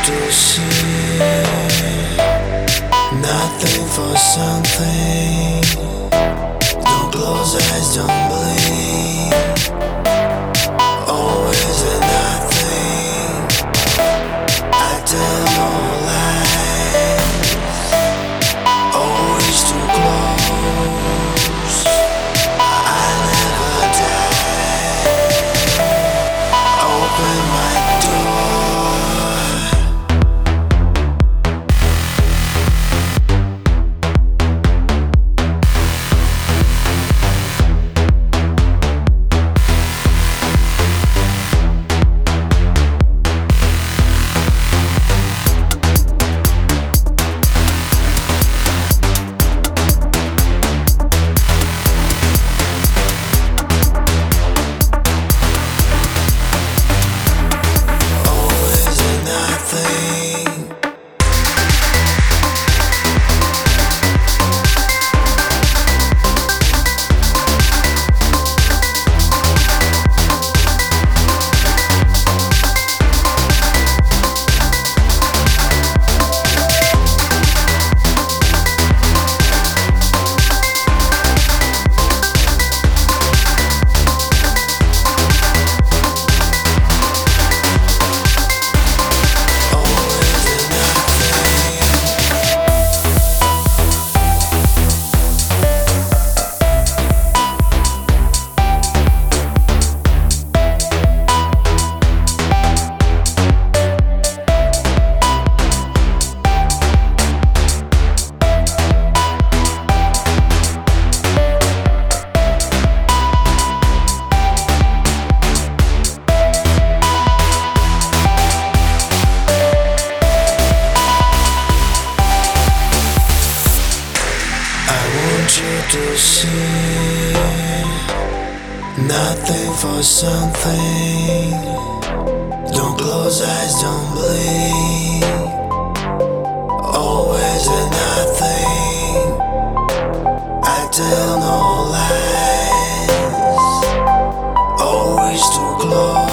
to see nothing for something. Don't close eyes, don't bleed. Always a nothing. I tell no lies. Always too close. I never die. Open my door. To see nothing for something. Don't close eyes, don't bleed. Always a nothing. I tell no lies. Always too close.